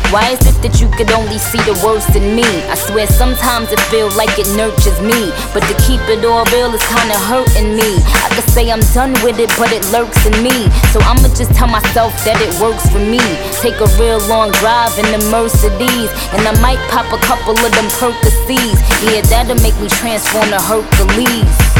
Why is it that you could only see the worst in me? I swear sometimes it feels like it nurtures me, but to keep it all real is kinda hurting me. I could say I'm done with it, but it lurks in me. So I'ma just tell myself that it works for me. Take a real long drive in the Mercedes, and I might pop a couple of them Percocets. Yeah, that'll make me transform to Hercules.